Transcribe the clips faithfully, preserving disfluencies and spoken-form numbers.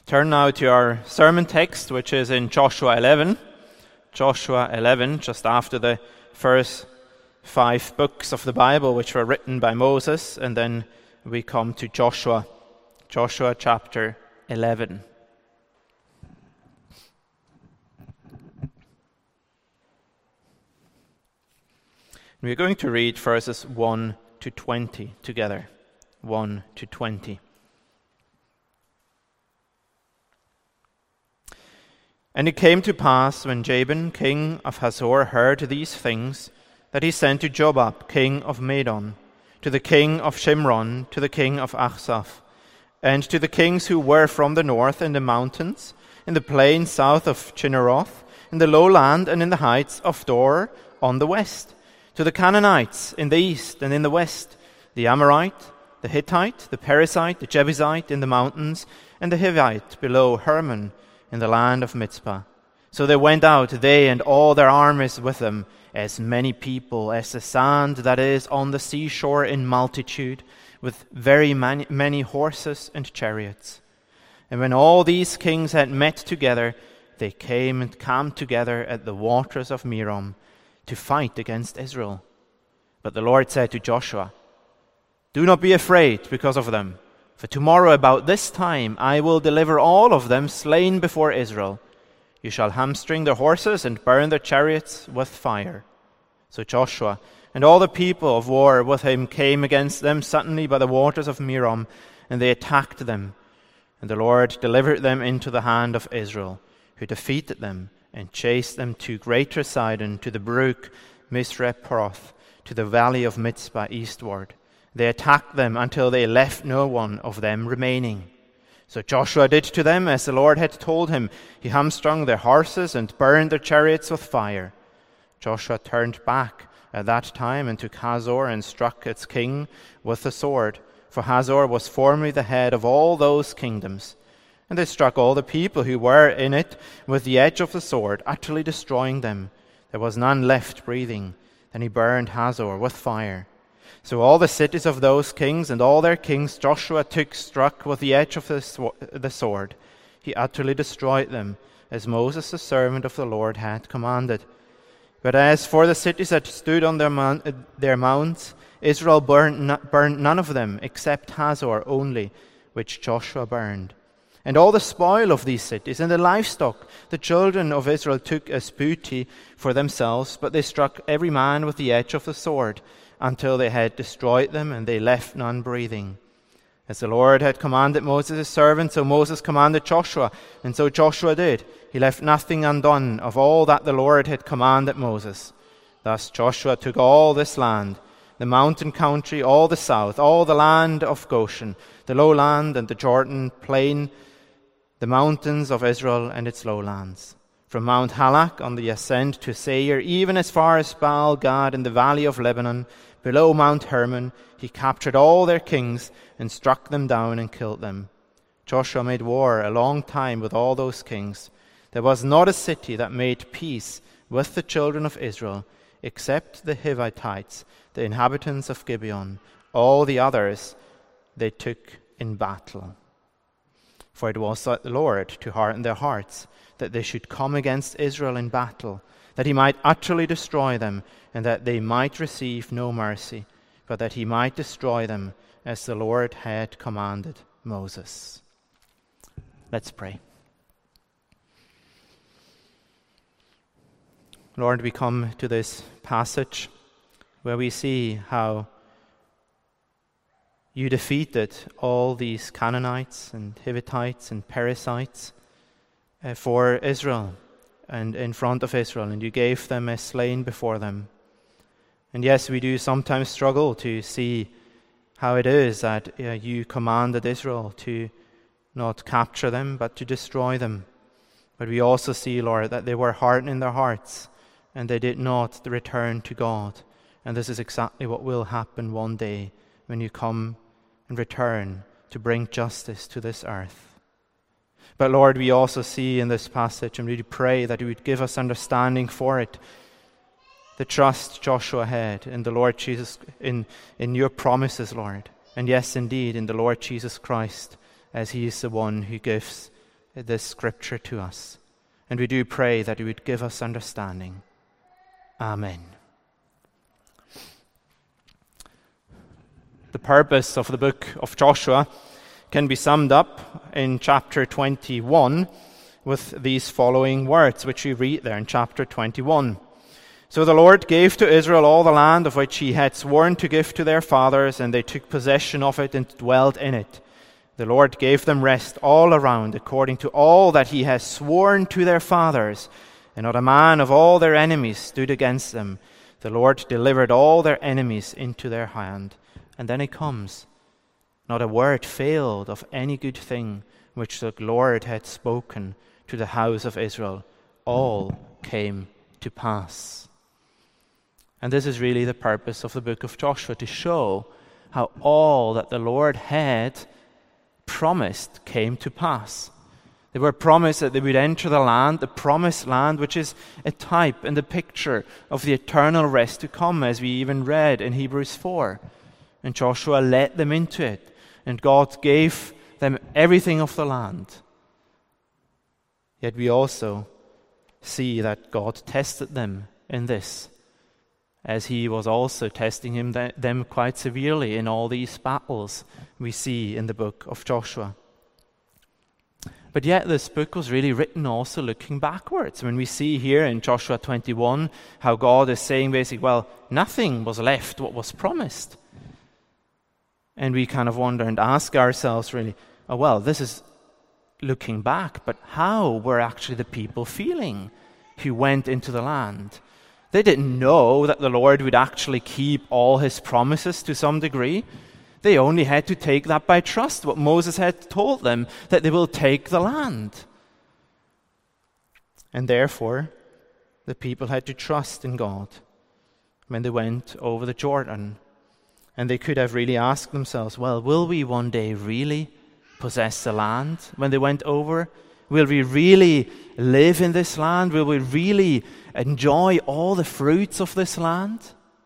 Turn now to our sermon text, which is in Joshua eleven. Joshua eleven, just after the first five books of the Bible, which were written by Moses, and then we come to Joshua, Joshua chapter eleven. We're going to read verses one to twenty together. one to twenty. And it came to pass, when Jabin, king of Hazor, heard these things, that he sent to Jobab, king of Madon, to the king of Shimron, to the king of Achshaph, and to the kings who were from the north in the mountains, in the plain south of Chinneroth, in the lowland and in the heights of Dor on the west, to the Canaanites in the east and in the west, the Amorite, the Hittite, the Perizzite, the Jebusite in the mountains, and the Hivite below Hermon, in the land of Mizpah. So they went out, they and all their armies with them, as many people as the sand that is on the seashore in multitude, with very many, many horses and chariots. And when all these kings had met together, they came and camped together at the waters of Merom to fight against Israel. But the Lord said to Joshua, "Do not be afraid because of them. For tomorrow about this time I will deliver all of them slain before Israel. You shall hamstring their horses and burn their chariots with fire." So Joshua and all the people of war with him came against them suddenly by the waters of Merom, and they attacked them. And the Lord delivered them into the hand of Israel, who defeated them and chased them to Greater Sidon, to the brook Misrephoth, to the valley of Mizpah eastward. They attacked them until they left no one of them remaining. So Joshua did to them as the Lord had told him. He hamstrung their horses and burned their chariots with fire. Joshua turned back at that time and took Hazor and struck its king with the sword, for Hazor was formerly the head of all those kingdoms. And they struck all the people who were in it with the edge of the sword, utterly destroying them. There was none left breathing. Then he burned Hazor with fire. So all the cities of those kings and all their kings Joshua took, struck with the edge of the, sw- the sword. He utterly destroyed them, as Moses the servant of the Lord had commanded. But as for the cities that stood on their, mount, uh, their mounts, Israel burned, n- burned none of them, except Hazor only, which Joshua burned. And all the spoil of these cities and the livestock the children of Israel took as booty for themselves, but they struck every man with the edge of the sword, until they had destroyed them, and they left none breathing. As the Lord had commanded Moses his servant, so Moses commanded Joshua, and so Joshua did. He left nothing undone of all that the Lord had commanded Moses. Thus Joshua took all this land, the mountain country, all the south, all the land of Goshen, the lowland and the Jordan plain, the mountains of Israel and its lowlands. From Mount Halak on the ascent to Seir, even as far as Baal Gad in the valley of Lebanon, below Mount Hermon, he captured all their kings and struck them down and killed them. Joshua made war a long time with all those kings. There was not a city that made peace with the children of Israel, except the Hivitites, the inhabitants of Gibeon. All the others they took in battle. For it was the Lord to harden their hearts, that they should come against Israel in battle, that he might utterly destroy them, and that they might receive no mercy, but that he might destroy them, as the Lord had commanded Moses. Let's pray. Lord, we come to this passage where we see how you defeated all these Canaanites and Hivitites and Perizzites uh, for Israel and in front of Israel, and you gave them as slain before them. And yes, we do sometimes struggle to see how it is that uh, you commanded Israel to not capture them, but to destroy them. But we also see, Lord, that they were hardened in their hearts, and they did not return to God. And this is exactly what will happen one day when you come and return to bring justice to this earth. But Lord, we also see in this passage, and we pray that you would give us understanding for it, the trust Joshua had in the Lord Jesus, in, in your promises, Lord. And yes, indeed, in the Lord Jesus Christ, as he is the one who gives this scripture to us. And we do pray that he would give us understanding. Amen. The purpose of the book of Joshua can be summed up in chapter twenty-one with these following words, which we read there in chapter twenty-one. So the Lord gave to Israel all the land of which he had sworn to give to their fathers, and they took possession of it and dwelt in it. The Lord gave them rest all around, according to all that he has sworn to their fathers, and not a man of all their enemies stood against them. The Lord delivered all their enemies into their hand. And then it comes. Not a word failed of any good thing which the Lord had spoken to the house of Israel. All came to pass. And this is really the purpose of the book of Joshua, to show how all that the Lord had promised came to pass. They were promised that they would enter the land, the promised land, which is a type and a picture of the eternal rest to come, as we even read in Hebrews four. And Joshua led them into it, and God gave them everything of the land. Yet we also see that God tested them in this, as he was also testing him th- them quite severely in all these battles we see in the book of Joshua. But yet this book was really written also looking backwards. When we see here in Joshua twenty-one how God is saying basically, well, nothing was left what was promised. And we kind of wonder and ask ourselves really, oh well, this is looking back, but how were actually the people feeling who went into the land? They didn't know that the Lord would actually keep all his promises to some degree. They only had to take that by trust, what Moses had told them, that they will take the land. And therefore, the people had to trust in God when they went over the Jordan. And they could have really asked themselves, well, will we one day really possess the land when they went over? Will we really live in this land? Will we really enjoy all the fruits of this land?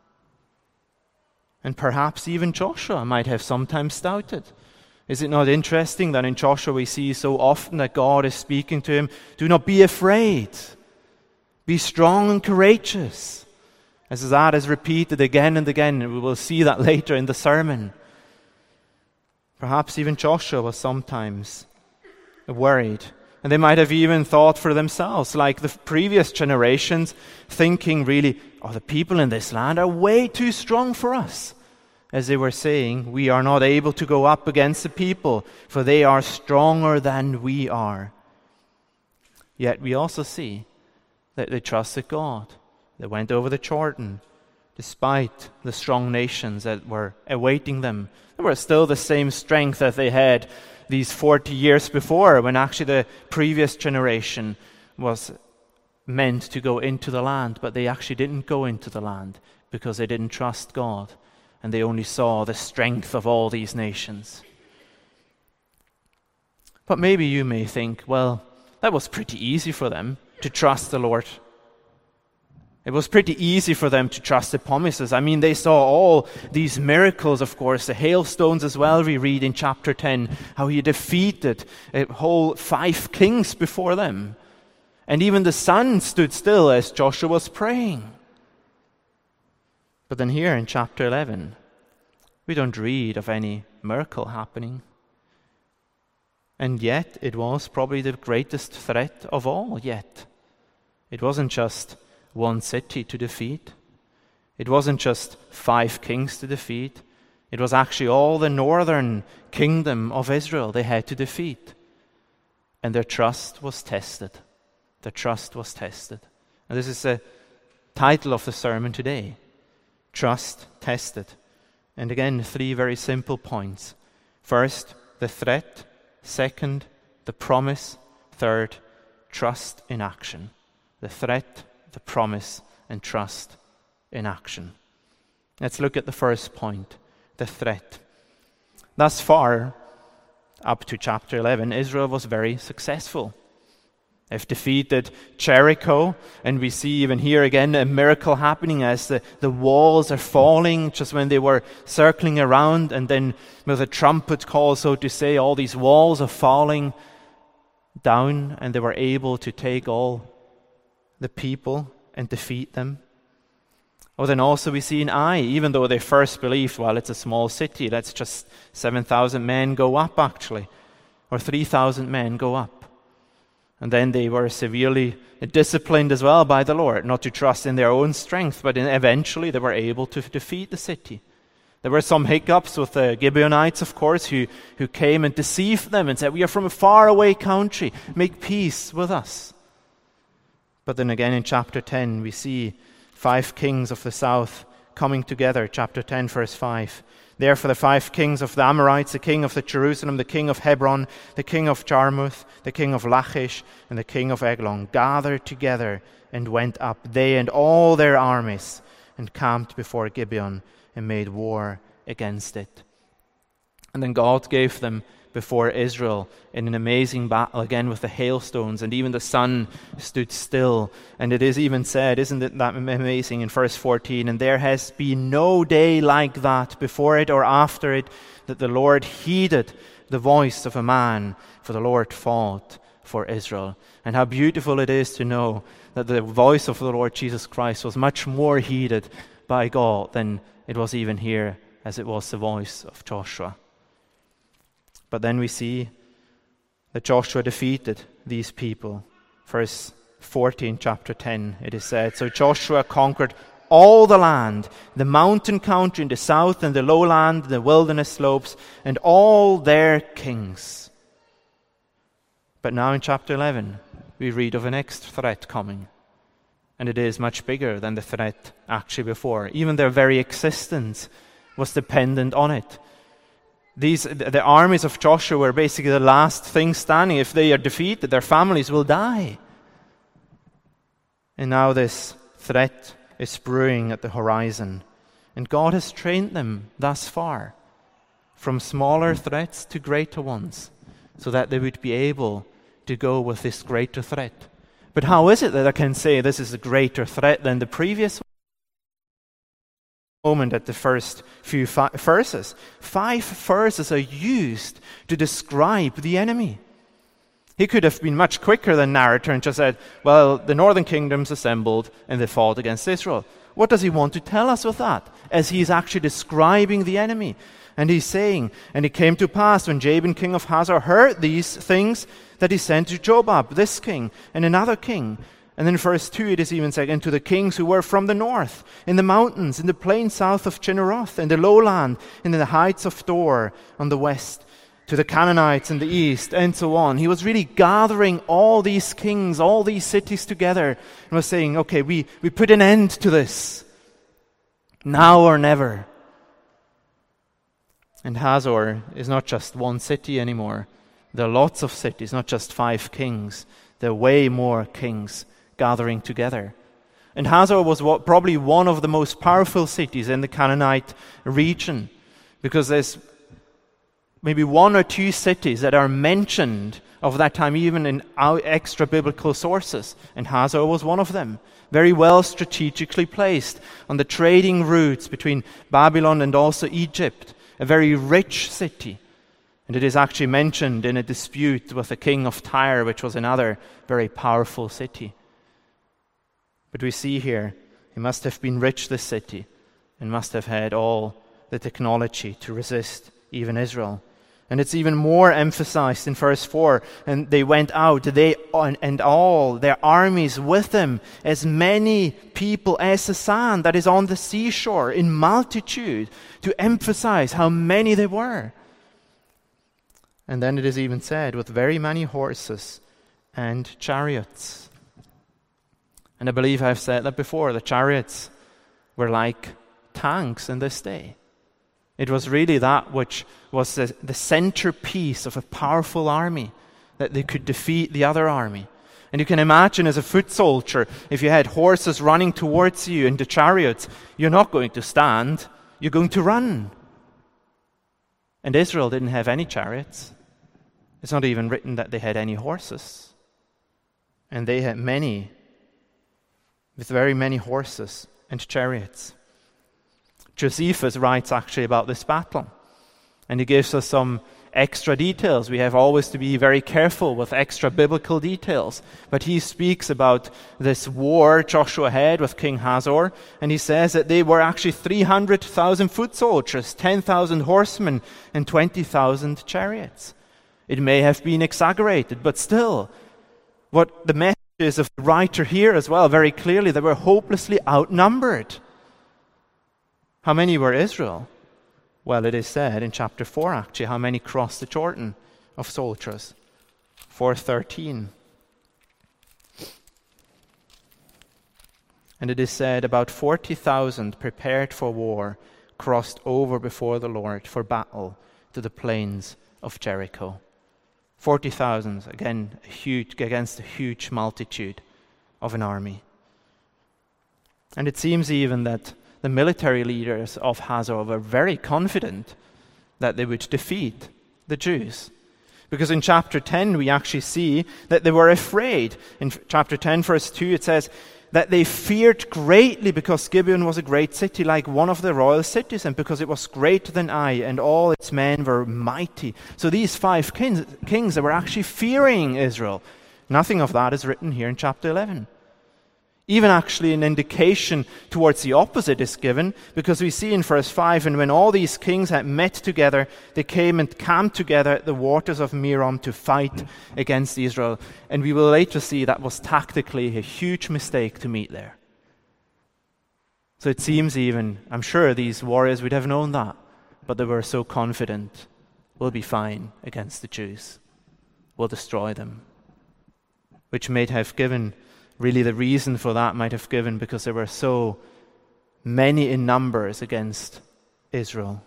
And perhaps even Joshua might have sometimes doubted. Is it not interesting that in Joshua we see so often that God is speaking to him, do not be afraid, be strong and courageous. As that is repeated again and again, and we will see that later in the sermon. Perhaps even Joshua was sometimes worried. And they might have even thought for themselves, like the previous generations, thinking really, oh, the people in this land are way too strong for us. As they were saying, we are not able to go up against the people, for they are stronger than we are. Yet we also see that they trusted God. They went over the Jordan, despite the strong nations that were awaiting them. They were still the same strength that they had these forty years before, when actually the previous generation was meant to go into the land, but they actually didn't go into the land because they didn't trust God, and they only saw the strength of all these nations. But maybe you may think, well, that was pretty easy for them to trust the Lord. It was pretty easy for them to trust the promises. I mean, they saw all these miracles, of course, the hailstones as well. We read in chapter ten how he defeated a whole five kings before them. And even the sun stood still as Joshua was praying. But then here in chapter eleven, we don't read of any miracle happening. And yet, it was probably the greatest threat of all yet. It wasn't just one city to defeat. It wasn't just five kings to defeat. It was actually all the northern kingdom of Israel they had to defeat. And their trust was tested. Their trust was tested. And this is the title of the sermon today. Trust tested. And again, three very simple points. First, the threat. Second, the promise. Third, trust in action. The threat, the promise, and trust in action. Let's look at the first point, the threat. Thus far, up to chapter eleven, Israel was very successful. They've defeated Jericho, and we see even here again a miracle happening as the, the walls are falling just when they were circling around, and then with a trumpet call, so to say, all these walls are falling. down, and they were able to take all the people and defeat them. Oh, then also we see in Ai, even though they first believed, well, it's a small city, let's just seven thousand men go up actually, or three thousand men go up. And then they were severely disciplined as well by the Lord, not to trust in their own strength, but in, eventually they were able to defeat the city. There were some hiccups with the Gibeonites, of course, who, who came and deceived them and said, we are from a faraway country, make peace with us. But then again in chapter ten, we see five kings of the south coming together, chapter ten, verse five. Therefore the five kings of the Amorites, the king of the Jerusalem, the king of Hebron, the king of Jarmuth, the king of Lachish, and the king of Eglon, gathered together and went up, they and all their armies, and camped before Gibeon, and made war against it. And then God gave them before Israel in an amazing battle, again with the hailstones, and even the sun stood still. And it is even said, isn't it that amazing, in verse fourteen, and there has been no day like that before it or after it, that the Lord heeded the voice of a man, for the Lord fought for Israel. And how beautiful it is to know that the voice of the Lord Jesus Christ was much more heeded by God than it was even here, as it was the voice of Joshua. But then we see that Joshua defeated these people. Verse fourteen, chapter ten, it is said, so Joshua conquered all the land, the mountain country in the south and the lowland, the wilderness slopes, and all their kings. But now in chapter eleven, we read of a next threat coming. And it is much bigger than the threat actually before. Even their very existence was dependent on it. These, the armies of Joshua were basically the last thing standing. If they are defeated, their families will die. And now this threat is brewing at the horizon. And God has trained them thus far, from smaller threats to greater ones, so that they would be able to go with this greater threat. But how is it that I can say this is a greater threat than the previous moment at the first few fi- verses? Five verses are used to describe the enemy. He could have been much quicker than narrator and just said, well, the northern kingdoms assembled and they fought against Israel. What does he want to tell us with that? As he's actually describing the enemy. And he's saying, and it came to pass when Jabin, king of Hazor, heard these things, that he sent to Jobab, this king, and another king. And then in verse two it is even said, and to the kings who were from the north, in the mountains, in the plain south of Chinneroth, in the lowland, and in the heights of Dor on the west, to the Canaanites in the east, and so on. He was really gathering all these kings, all these cities together, and was saying, okay, we, we put an end to this, now or never. And Hazor is not just one city anymore. There are lots of cities, not just five kings. There are way more kings gathering together. And Hazor was what, probably one of the most powerful cities in the Canaanite region, because there's maybe one or two cities that are mentioned of that time, even in extra biblical sources. And Hazor was one of them. Very well strategically placed on the trading routes between Babylon and also Egypt. A very rich city. And it is actually mentioned in a dispute with the king of Tyre, which was another very powerful city. But we see here, he must have been rich, this city, and must have had all the technology to resist even Israel. And it's even more emphasized in verse four. And they went out, they and all their armies with them, as many people as the sand that is on the seashore, in multitude, to emphasize how many they were. And then it is even said, with very many horses and chariots. And I believe I've said that before. The chariots were like tanks in this day. It was really that which was the, the centerpiece of a powerful army, that they could defeat the other army. And you can imagine as a foot soldier, if you had horses running towards you in the chariots, you're not going to stand, you're going to run. And Israel didn't have any chariots. It's not even written that they had any horses. And they had many, with very many horses and chariots. Josephus writes actually about this battle. And he gives us some extra details. We have always to be very careful with extra biblical details. But he speaks about this war Joshua had with King Hazor, and he says that they were actually three hundred thousand foot soldiers, ten thousand horsemen, and twenty thousand chariots. It may have been exaggerated, but still, what the message is of the writer here as well, very clearly, they were hopelessly outnumbered. How many were Israel? Well, it is said in chapter four, actually, how many crossed the Jordan of soldiers? four thirteen. And it is said about forty thousand prepared for war crossed over before the Lord for battle to the plains of Jericho. forty thousand, again, a huge, against a huge multitude of an army. And it seems even that the military leaders of Hazor were very confident that they would defeat the Jews. Because in chapter ten, we actually see that they were afraid. In chapter ten, verse two, it says that they feared greatly because Gibeon was a great city, like one of the royal cities, and because it was greater than Ai, and all its men were mighty. So these five kings, kings they were actually fearing Israel. Nothing of that is written here in chapter eleven. Even actually an indication towards the opposite is given, because we see in verse five, and when all these kings had met together, they came and camped together at the waters of Merom to fight against Israel. And we will later see that was tactically a huge mistake to meet there. So it seems even, I'm sure these warriors would have known that, but they were so confident, we'll be fine against the Jews. We'll destroy them. Which may have given Really, the reason for that might have given because there were so many in numbers against Israel.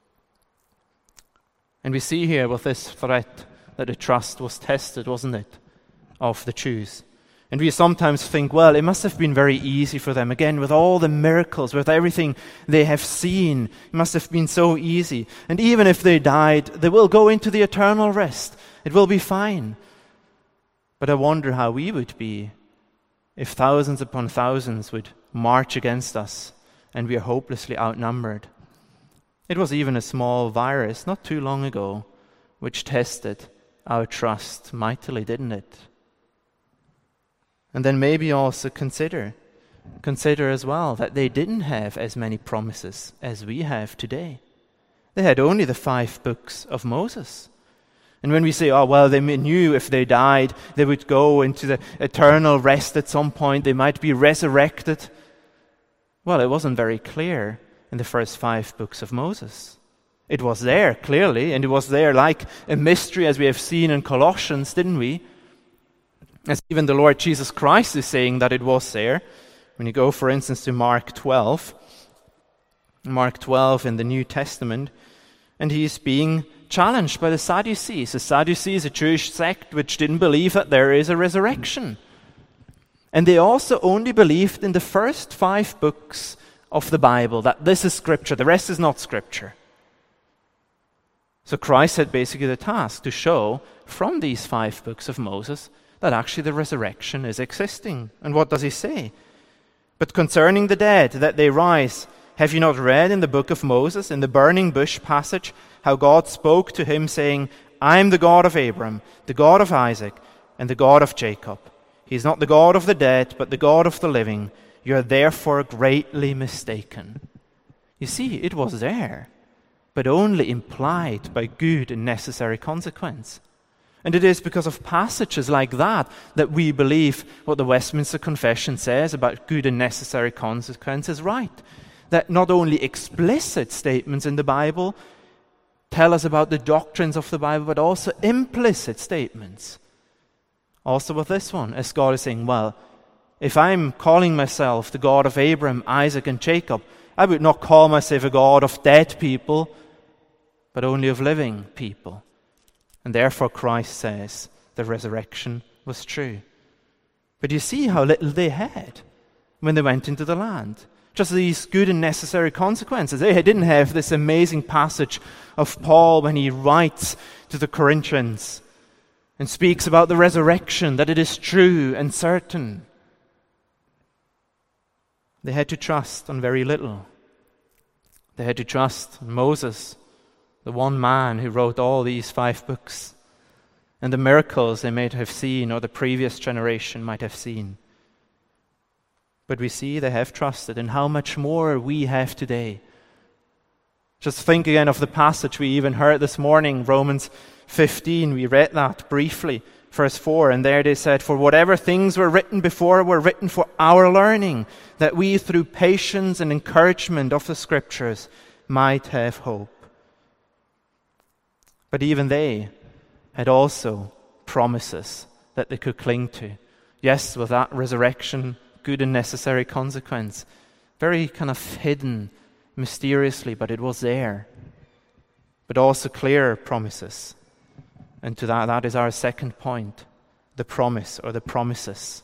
And we see here with this threat that the trust was tested, wasn't it, of the Jews. And we sometimes think, well, it must have been very easy for them. Again, with all the miracles, with everything they have seen, it must have been so easy. And even if they died, they will go into the eternal rest. It will be fine. But I wonder how we would be if thousands upon thousands would march against us and we are hopelessly outnumbered. It was even a small virus not too long ago which tested our trust mightily, didn't it? And then maybe also consider, consider as well that they didn't have as many promises as we have today. They had only the five books of Moses. And when we say, oh, well, they knew if they died, they would go into the eternal rest at some point, they might be resurrected. Well, it wasn't very clear in the first five books of Moses. It was there, clearly, and it was there like a mystery, as we have seen in Colossians, didn't we? As even the Lord Jesus Christ is saying that it was there. When you go, for instance, to Mark twelve, Mark twelve in the New Testament, and he is being challenged by the Sadducees. The Sadducees, a Jewish sect which didn't believe that there is a resurrection. And they also only believed in the first five books of the Bible, that this is Scripture, the rest is not Scripture. So Christ had basically the task to show from these five books of Moses that actually the resurrection is existing. And what does he say? But concerning the dead, that they rise, have you not read in the book of Moses, in the burning bush passage, how God spoke to him, saying, I am the God of Abraham, the God of Isaac, and the God of Jacob. He is not the God of the dead, but the God of the living. You are therefore greatly mistaken. You see, it was there, but only implied by good and necessary consequence. And it is because of passages like that that we believe what the Westminster Confession says about good and necessary consequences right. That not only explicit statements in the Bible tell us about the doctrines of the Bible, but also implicit statements. Also with this one, as God is saying, well, if I'm calling myself the God of Abraham, Isaac, and Jacob, I would not call myself a God of dead people, but only of living people. And therefore Christ says the resurrection was true. But you see how little they had when they went into the land. Just these good and necessary consequences. They didn't have this amazing passage of Paul when he writes to the Corinthians and speaks about the resurrection, that it is true and certain. They had to trust on very little. They had to trust on Moses, the one man who wrote all these five books, and the miracles they might have seen or the previous generation might have seen. But we see they have trusted, and how much more we have today. Just think again of the passage we even heard this morning, Romans fifteen. We read that briefly, verse four, and there they said, "For whatever things were written before were written for our learning, that we through patience and encouragement of the Scriptures might have hope." But even they had also promises that they could cling to. Yes, with that resurrection, good and necessary consequence. Very kind of hidden, mysteriously, but it was there. But also clear promises. And to that, that is our second point, the promise or the promises.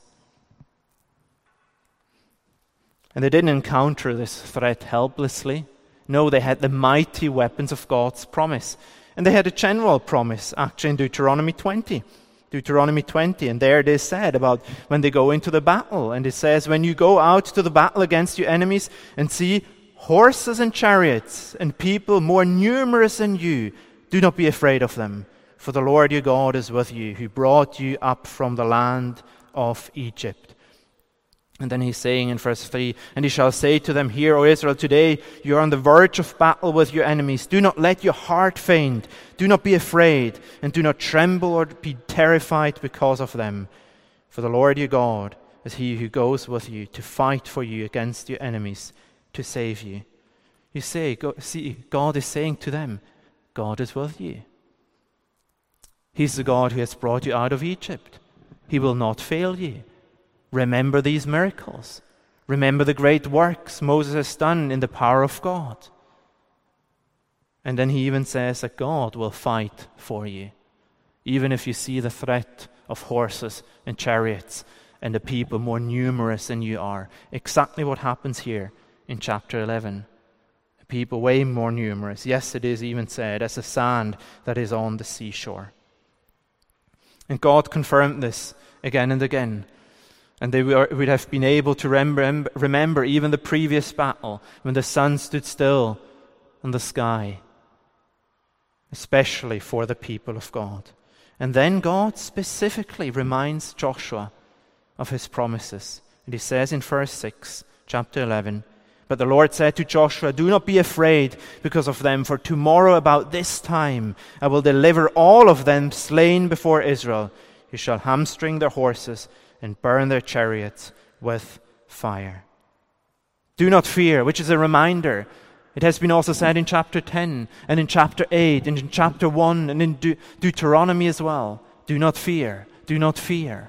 And they didn't encounter this threat helplessly. No, they had the mighty weapons of God's promise. And they had a general promise, actually, in Deuteronomy twenty. Deuteronomy twenty, and there it is said about when they go into the battle. And it says, when you go out to the battle against your enemies and see horses and chariots and people more numerous than you, do not be afraid of them. For the Lord your God is with you, who brought you up from the land of Egypt. And then he's saying in verse three, and he shall say to them, Hear, O Israel, today you are on the verge of battle with your enemies. Do not let your heart faint. Do not be afraid, and do not tremble or be terrified because of them. For the Lord your God is he who goes with you to fight for you against your enemies, to save you. You say, go, see, God is saying to them, God is with you. He's the God who has brought you out of Egypt. He will not fail you. Remember these miracles. Remember the great works Moses has done in the power of God. And then he even says that God will fight for you, even if you see the threat of horses and chariots and the people more numerous than you are. Exactly what happens here in chapter eleven. The people way more numerous. Yes, it is even said, as the sand that is on the seashore. And God confirmed this again and again. And they would have been able to remember, remember even the previous battle when the sun stood still in the sky, especially for the people of God. And then God specifically reminds Joshua of his promises. And he says in verse six, chapter eleven, But the Lord said to Joshua, Do not be afraid because of them, for tomorrow about this time I will deliver all of them slain before Israel. You shall hamstring their horses and burn their chariots with fire. Do not fear, which is a reminder. It has been also said in chapter ten and in chapter eight and in chapter one and in De- Deuteronomy as well. Do not fear, do not fear.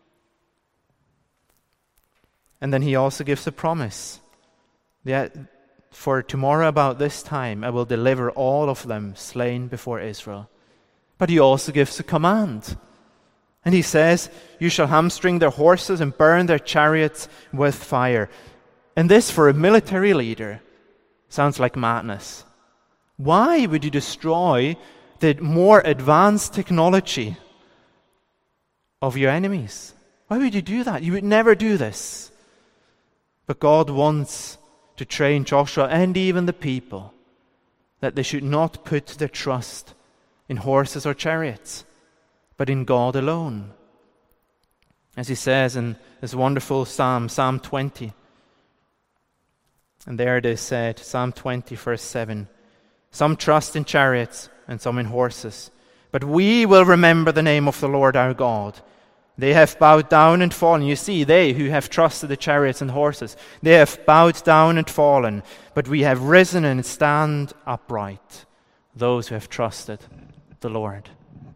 And then he also gives a promise. That for tomorrow about this time I will deliver all of them slain before Israel. But he also gives a command. And he says, You shall hamstring their horses and burn their chariots with fire. And this, for a military leader, sounds like madness. Why would you destroy the more advanced technology of your enemies? Why would you do that? You would never do this. But God wants to train Joshua and even the people that they should not put their trust in horses or chariots, but in God alone. As he says in this wonderful psalm, Psalm twenty. And there it is said, Psalm twenty, verse seven. Some trust in chariots and some in horses, but we will remember the name of the Lord our God. They have bowed down and fallen. You see, they who have trusted the chariots and horses, they have bowed down and fallen, but we have risen and stand upright, those who have trusted the Lord.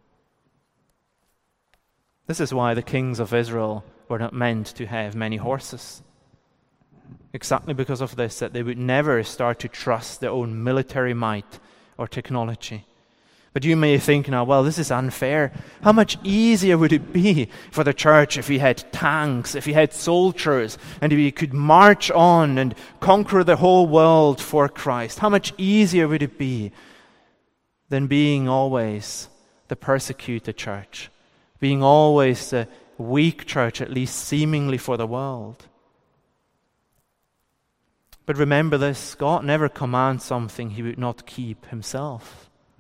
This is why the kings of Israel were not meant to have many horses. Exactly because of this, that they would never start to trust their own military might or technology. But you may think now, well, this is unfair. How much easier would it be for the church if we had tanks, if we had soldiers, and if we could march on and conquer the whole world for Christ? How much easier would it be than being always the persecuted church? Being always the weak church, at least seemingly for the world. But remember this, God never commands something he would not keep himself.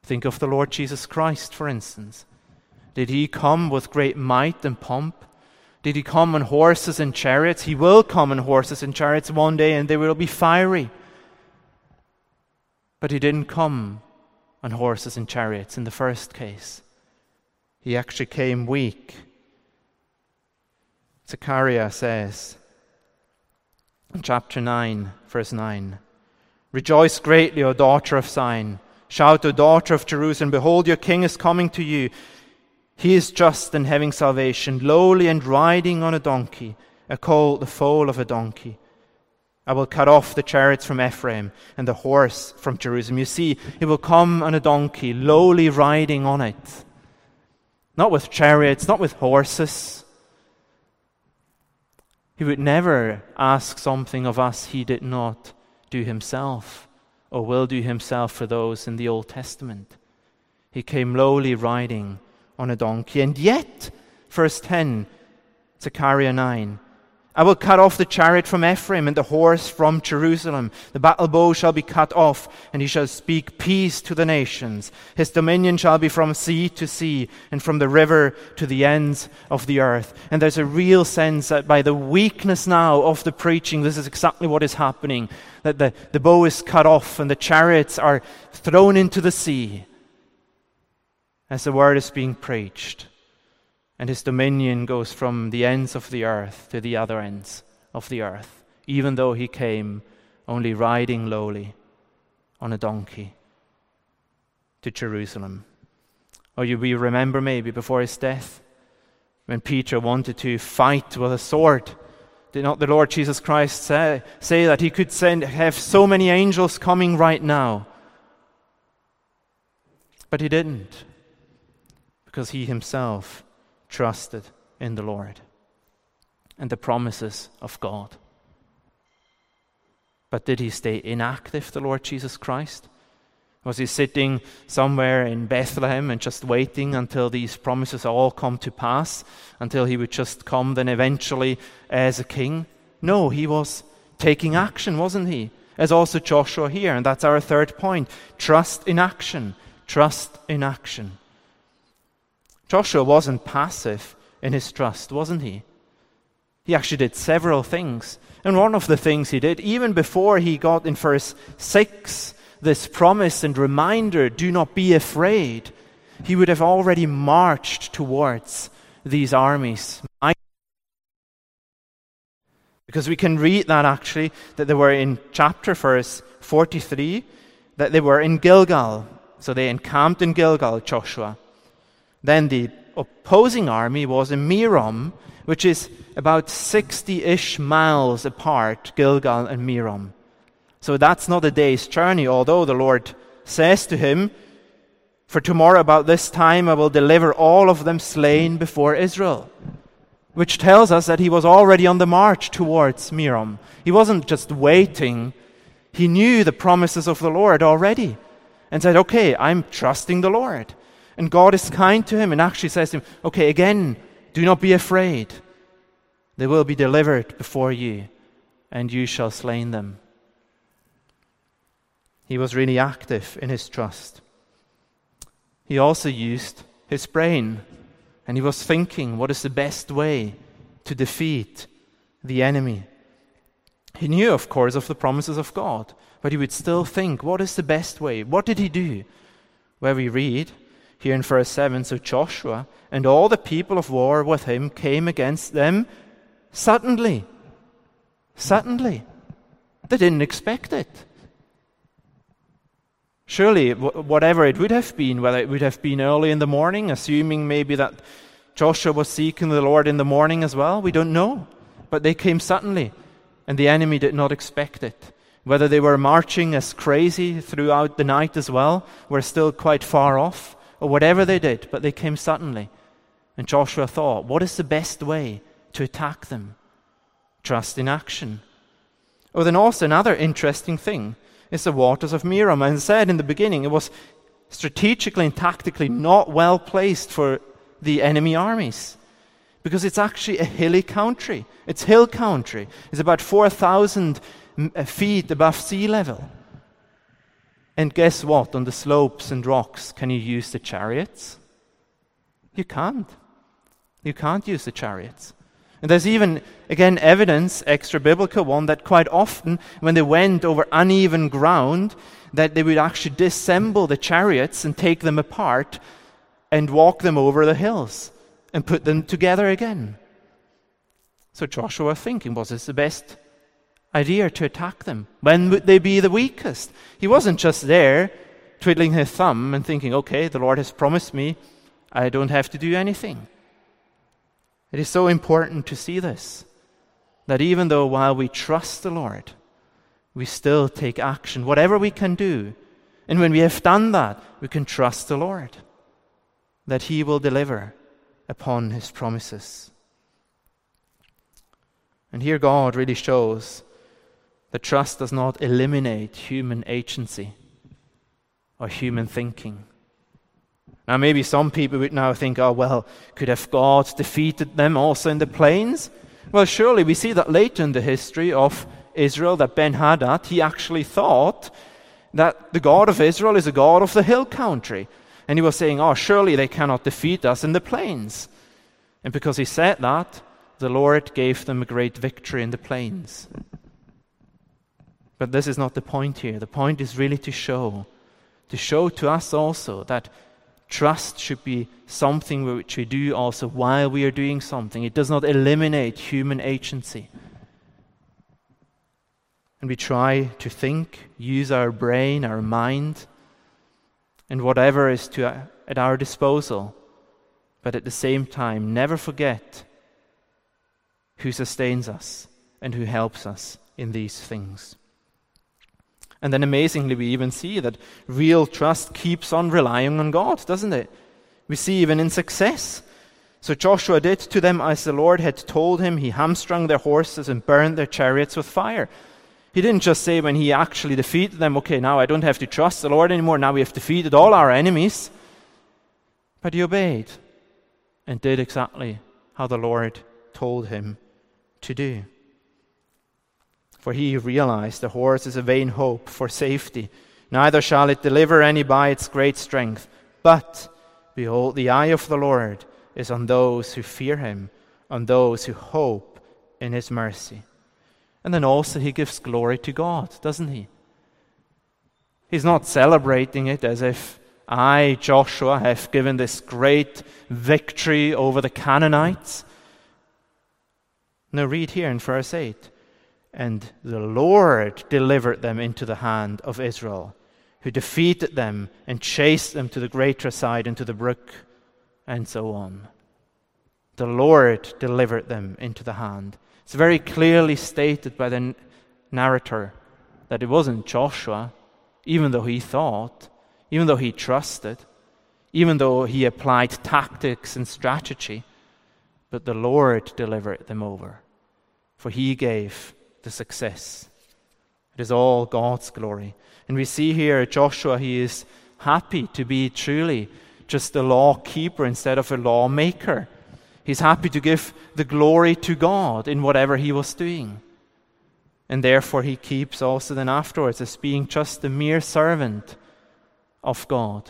Think of the Lord Jesus Christ, for instance. Did he come with great might and pomp? Did he come on horses and chariots? He will come on horses and chariots one day, and they will be fiery. But he didn't come on horses and chariots in the first case. He actually came weak. Zechariah says in chapter nine, verse nine, "Rejoice greatly, O daughter of Zion. Shout, O daughter of Jerusalem, behold, your king is coming to you. He is just and having salvation, lowly and riding on a donkey, a colt, the foal of a donkey. I will cut off the chariots from Ephraim and the horse from Jerusalem." You see, he will come on a donkey, lowly riding on it. Not with chariots, not with horses. He would never ask something of us he did not do himself, or will do himself for those in the Old Testament. He came lowly riding on a donkey. And yet, verse ten, Zechariah nine, "I will cut off the chariot from Ephraim and the horse from Jerusalem. The battle bow shall be cut off, and he shall speak peace to the nations. His dominion shall be from sea to sea, and from the river to the ends of the earth." And there's a real sense that by the weakness now of the preaching, this is exactly what is happening. That the, the bow is cut off, and the chariots are thrown into the sea as the word is being preached. And his dominion goes from the ends of the earth to the other ends of the earth, even though he came only riding lowly on a donkey to Jerusalem. Or you we remember maybe before his death, when Peter wanted to fight with a sword, did not the Lord Jesus Christ say, say that he could send have so many angels coming right now? But he didn't, because he himself trusted in the Lord and the promises of God. But did he stay inactive, the Lord Jesus Christ? Was he sitting somewhere in Bethlehem and just waiting until these promises all come to pass, until he would just come then eventually as a king? No, he was taking action, wasn't he? As also Joshua here, and that's our third point. Trust in action. Trust in action. Joshua wasn't passive in his trust, wasn't he? He actually did several things. And one of the things he did, even before he got in verse six, this promise and reminder, do not be afraid, he would have already marched towards these armies. Because we can read that actually, that they were in chapter verse forty-three, that they were in Gilgal. So they encamped in Gilgal, Joshua. Then the opposing army was in Merom, which is about sixty-ish miles apart, Gilgal and Merom. So that's not a day's journey, although the Lord says to him, "For tomorrow about this time I will deliver all of them slain before Israel," which tells us that he was already on the march towards Merom. He wasn't just waiting. He knew the promises of the Lord already and said, okay, I'm trusting the Lord. And God is kind to him and actually says to him, okay, again, do not be afraid. They will be delivered before you, and you shall slay them. He was really active in his trust. He also used his brain, and he was thinking, what is the best way to defeat the enemy? He knew, of course, of the promises of God, but he would still think, what is the best way? What did he do? Where we read here in verse seven, so Joshua and all the people of war with him came against them suddenly. Suddenly. They didn't expect it. Surely, whatever it would have been, whether it would have been early in the morning, assuming maybe that Joshua was seeking the Lord in the morning as well, we don't know. But they came suddenly, and the enemy did not expect it. Whether they were marching as crazy throughout the night as well, were still quite far off, or whatever they did, but they came suddenly. And Joshua thought, what is the best way to attack them? Trust in action. Oh, then also another interesting thing is the waters of Merom. As I said in the beginning, it was strategically and tactically not well placed for the enemy armies, because it's actually a hilly country. It's hill country. It's about four thousand feet above sea level. And guess what? On the slopes and rocks, can you use the chariots? You can't. You can't use the chariots. And there's even, again, evidence, extra-biblical one, that quite often when they went over uneven ground, that they would actually disassemble the chariots and take them apart and walk them over the hills and put them together again. So Joshua was thinking, was this the best idea to attack them? When would they be the weakest? He wasn't just there twiddling his thumb and thinking, okay, the Lord has promised me, I don't have to do anything. It is so important to see this, that even though while we trust the Lord, we still take action, whatever we can do. And when we have done that, we can trust the Lord, that He will deliver upon His promises. And here God really shows that trust does not eliminate human agency or human thinking. Now maybe some people would now think, oh well, could have God defeated them also in the plains? Well, surely we see that later in the history of Israel, that Ben-Hadad, he actually thought that the God of Israel is a God of the hill country. And he was saying, oh, surely they cannot defeat us in the plains. And because he said that, the Lord gave them a great victory in the plains. But this is not the point here. The point is really to show, to show to us also that trust should be something which we do also while we are doing something. It does not eliminate human agency. And we try to think, use our brain, our mind, and whatever is to, at our disposal. But at the same time, never forget who sustains us and who helps us in these things. And then amazingly, we even see that real trust keeps on relying on God, doesn't it? We see even in success. So Joshua did to them as the Lord had told him. He hamstrung their horses and burned their chariots with fire. He didn't just say when he actually defeated them, okay, now I don't have to trust the Lord anymore. Now we have defeated all our enemies. But he obeyed and did exactly how the Lord told him to do. For he realized the horse is a vain hope for safety. Neither shall it deliver any by its great strength. But, behold, the eye of the Lord is on those who fear him, on those who hope in his mercy. And then also he gives glory to God, doesn't he? He's not celebrating it as if I, Joshua, have given this great victory over the Canaanites. No, read here in verse eight. And the Lord delivered them into the hand of Israel, who defeated them and chased them to the greater side and to the brook, and so on. The Lord delivered them into the hand. It's very clearly stated by the narrator that it wasn't Joshua, even though he thought, even though he trusted, even though he applied tactics and strategy, but the Lord delivered them over, for he gave the success. It is all God's glory. And we see here Joshua, he is happy to be truly just a law keeper instead of a lawmaker. He's happy to give the glory to God in whatever he was doing. And therefore he keeps also then afterwards as being just a mere servant of God.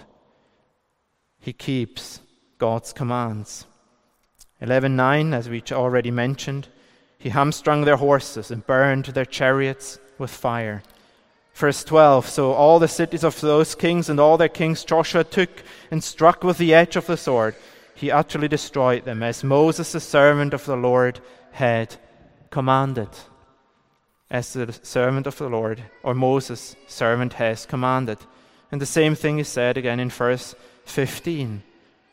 He keeps God's commands. eleven nine, as we already mentioned, he hamstrung their horses and burned their chariots with fire. Verse twelve, so all the cities of those kings and all their kings Joshua took and struck with the edge of the sword. He utterly destroyed them, as Moses, the servant of the Lord, had commanded. As the servant of the Lord, or Moses, servant, has commanded. And the same thing is said again in verse fifteen.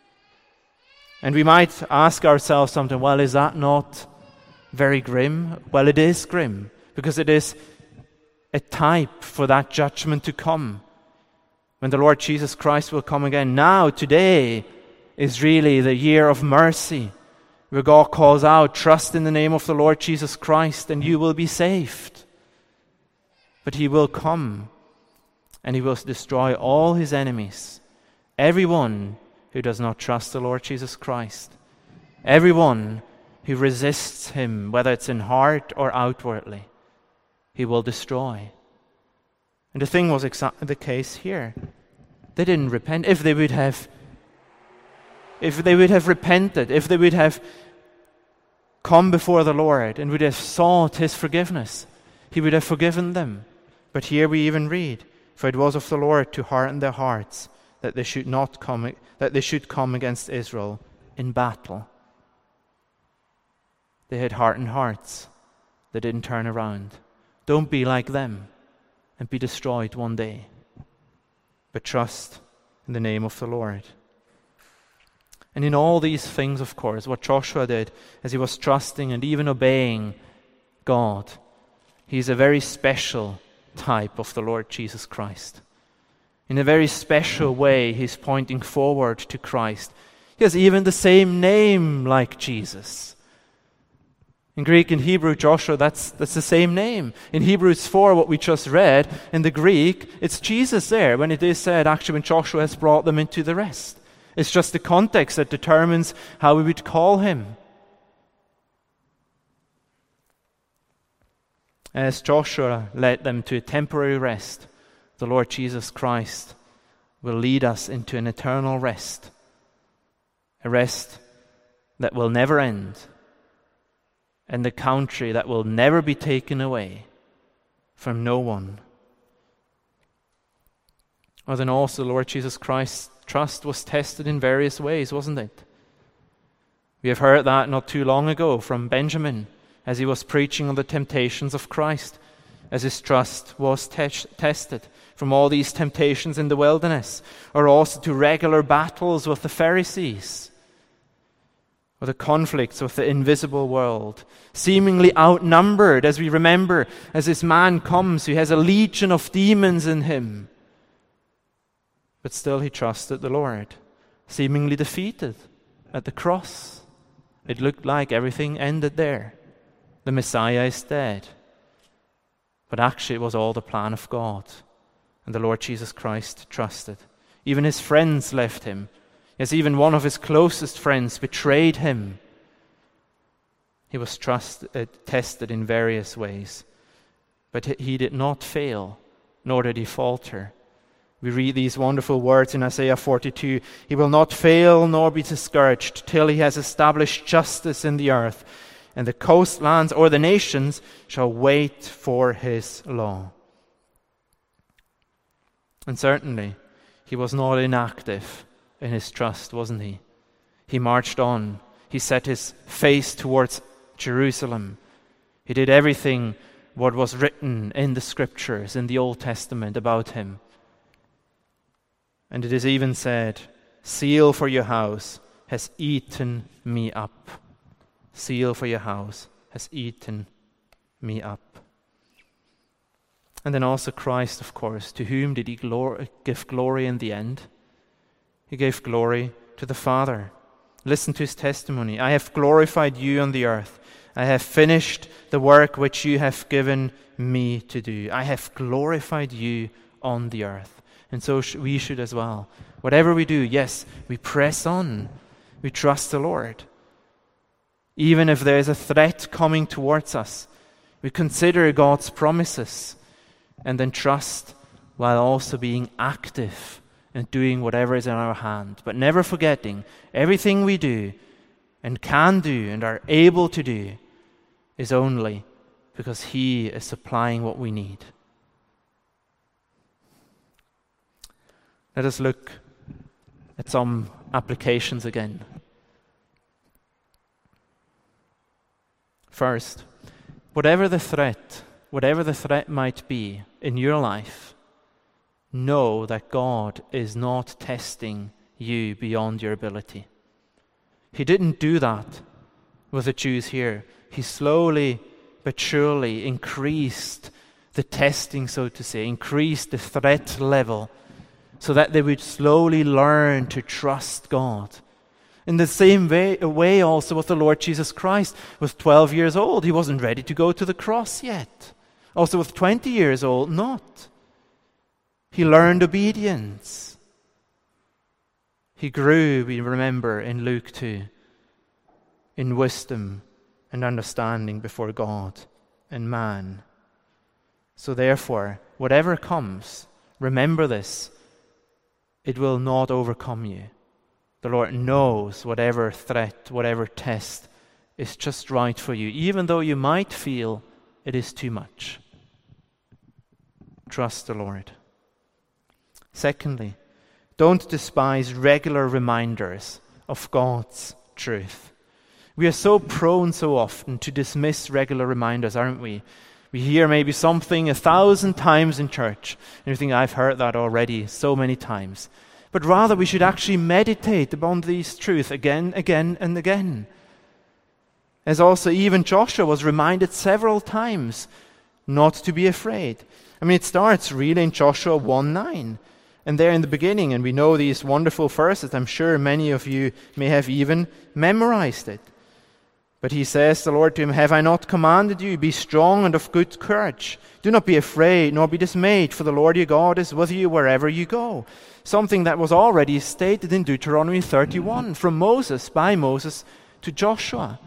And we might ask ourselves something, well, is that not very grim? Well, it is grim, because it is a type for that judgment to come, when the Lord Jesus Christ will come again. Now, today, is really the year of mercy, where God calls out, trust in the name of the Lord Jesus Christ, and you will be saved. But he will come, and he will destroy all his enemies, everyone who does not trust the Lord Jesus Christ, everyone who resists him, whether it's in heart or outwardly, he will destroy. And the thing was exactly the case here. They didn't repent. If they would have, if they would have repented, if they would have come before the Lord and would have sought his forgiveness, he would have forgiven them. But here we even read, for it was of the Lord to harden their hearts, that they should not come, that they should come against Israel in battle. They had hardened hearts. They didn't turn around. Don't be like them and be destroyed one day, but trust in the name of the Lord. And in all these things, of course, what Joshua did as he was trusting and even obeying God, he's a very special type of the Lord Jesus Christ. In a very special way, he's pointing forward to Christ. He has even the same name like Jesus. In Greek and Hebrew, Joshua, that's, that's the same name. In Hebrews four, what we just read, in the Greek, it's Jesus there when it is said, actually, when Joshua has brought them into the rest. It's just the context that determines how we would call him. As Joshua led them to a temporary rest, the Lord Jesus Christ will lead us into an eternal rest. A rest that will never end. And the country that will never be taken away from no one. Or then also the Lord Jesus Christ's trust was tested in various ways, wasn't it? We have heard that not too long ago from Benjamin as he was preaching on the temptations of Christ, as his trust was te- tested from all these temptations in the wilderness, or also to regular battles with the Pharisees, or the conflicts with the invisible world, seemingly outnumbered, as we remember, as this man comes who has a legion of demons in him. But still he trusted the Lord, seemingly defeated at the cross. It looked like everything ended there. The Messiah is dead. But actually it was all the plan of God. And the Lord Jesus Christ trusted. Even his friends left him. Yes, even one of his closest friends betrayed him. He was trust, uh, tested in various ways. But he did not fail, nor did he falter. We read these wonderful words in Isaiah forty-two. He will not fail nor be discouraged till he has established justice in the earth, and the coastlands or the nations shall wait for his law. And certainly, he was not inactive in his trust, wasn't he? He marched on. He set his face towards Jerusalem. He did everything what was written in the scriptures, in the Old Testament about him. And it is even said, zeal for your house has eaten me up. Zeal for your house has eaten me up. And then also Christ, of course, to whom did he glor- give glory in the end? He gave glory to the Father. Listen to his testimony. I have glorified you on the earth. I have finished the work which you have given me to do. I have glorified you on the earth. And so sh- we should as well. Whatever we do, yes, we press on. We trust the Lord. Even if there is a threat coming towards us, we consider God's promises and then trust while also being active and doing whatever is in our hand, but never forgetting everything we do and can do and are able to do is only because he is supplying what we need. Let us look at some applications again. First, whatever the threat, whatever the threat might be in your life, know that God is not testing you beyond your ability. He didn't do that with the Jews here. He slowly but surely increased the testing, so to say, increased the threat level so that they would slowly learn to trust God. In the same way, way also with the Lord Jesus Christ. With twelve years old, he wasn't ready to go to the cross yet. Also with twenty years old, not. He learned obedience. He grew, we remember in Luke two, in wisdom and understanding before God and man. So therefore, whatever comes, remember this, it will not overcome you. The Lord knows whatever threat, whatever test is just right for you, even though you might feel it is too much. Trust the Lord. Secondly, don't despise regular reminders of God's truth. We are so prone so often to dismiss regular reminders, aren't we? We hear maybe something a thousand times in church, and we think, I've heard that already so many times. But rather, we should actually meditate upon these truths again, again, and again. As also even Joshua was reminded several times not to be afraid. I mean, it starts really in Joshua one nine. And there in the beginning, and we know these wonderful verses, I'm sure many of you may have even memorized it. But he says, the Lord to him, have I not commanded you, be strong and of good courage. Do not be afraid, nor be dismayed, for the Lord your God is with you wherever you go. Something that was already stated in Deuteronomy thirty-one, from Moses, by Moses, to Joshua.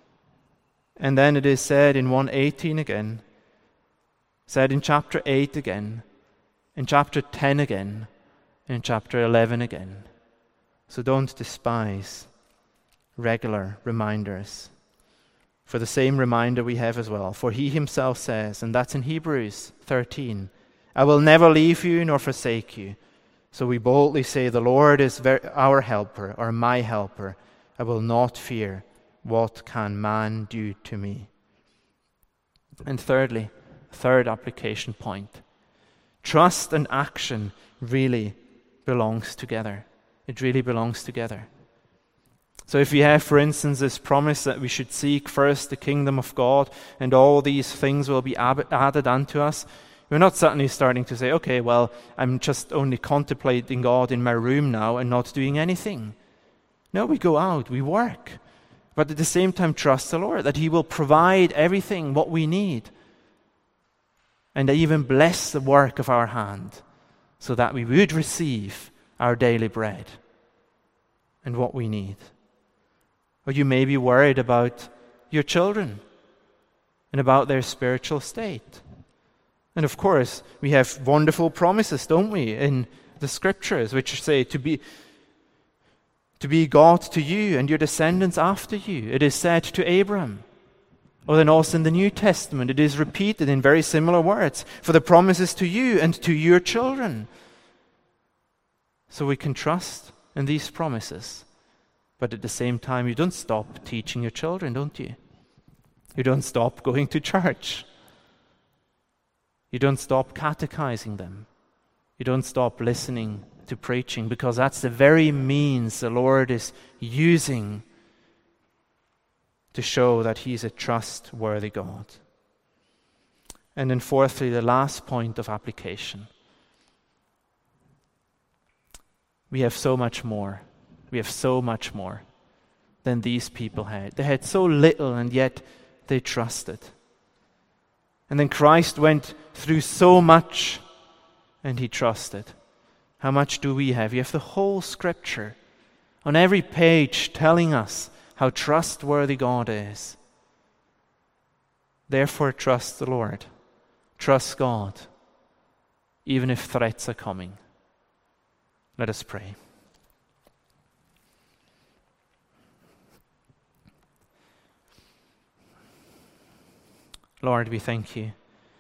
And then it is said in one eighteen again, said in chapter eight again, in chapter ten again, in chapter eleven again. So don't despise regular reminders. For the same reminder we have as well. For he himself says, and that's in Hebrews thirteen, I will never leave you nor forsake you. So we boldly say, the Lord is our helper, or my helper. I will not fear. What can man do to me? And thirdly, third application point. Trust and action really belongs together. It really belongs together. So if we have, for instance, this promise that we should seek first the kingdom of God and all these things will be ab- added unto us, we're not suddenly starting to say, okay, well, I'm just only contemplating God in my room now and not doing anything. No, we go out, we work. But at the same time, trust the Lord that he will provide everything what we need. And even bless the work of our hand so that we would receive our daily bread and what we need. Or you may be worried about your children and about their spiritual state. And of course, we have wonderful promises, don't we, in the scriptures, which say to be to be God to you and your descendants after you. It is said to Abraham. Or then also in the New Testament, it is repeated in very similar words. For the promises to you and to your children. So we can trust in these promises. But at the same time, you don't stop teaching your children, don't you? You don't stop going to church. You don't stop catechizing them. You don't stop listening to preaching, because that's the very means the Lord is using to show that he's a trustworthy God. And then fourthly, the last point of application. We have so much more. We have so much more than these people had. They had so little and yet they trusted. And then Christ went through so much and he trusted. How much do we have? You have the whole scripture on every page telling us how trustworthy God is. Therefore, trust the Lord. Trust God, even if threats are coming. Let us pray. Lord, we thank you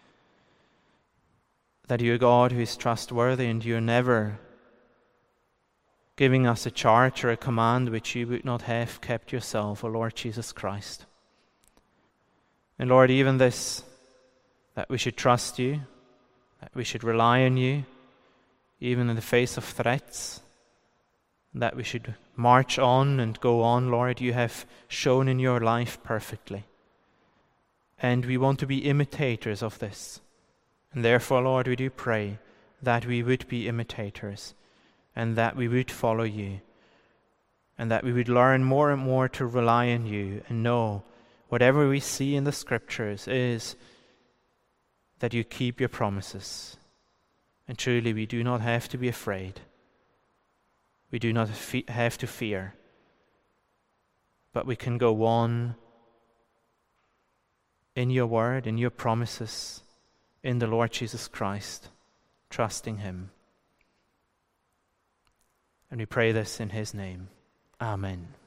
that you're God who is trustworthy, and you're never giving us a charge or a command which you would not have kept yourself, O Lord Jesus Christ. And Lord, even this, that we should trust you, that we should rely on you, even in the face of threats, that we should march on and go on, Lord, you have shown in your life perfectly. And we want to be imitators of this. And therefore, Lord, we do pray that we would be imitators and that we would follow you and that we would learn more and more to rely on you and know whatever we see in the scriptures is that you keep your promises. And truly, we do not have to be afraid. We do not have to fear. But we can go on in your word, in your promises, in the Lord Jesus Christ, trusting him. And we pray this in his name. Amen.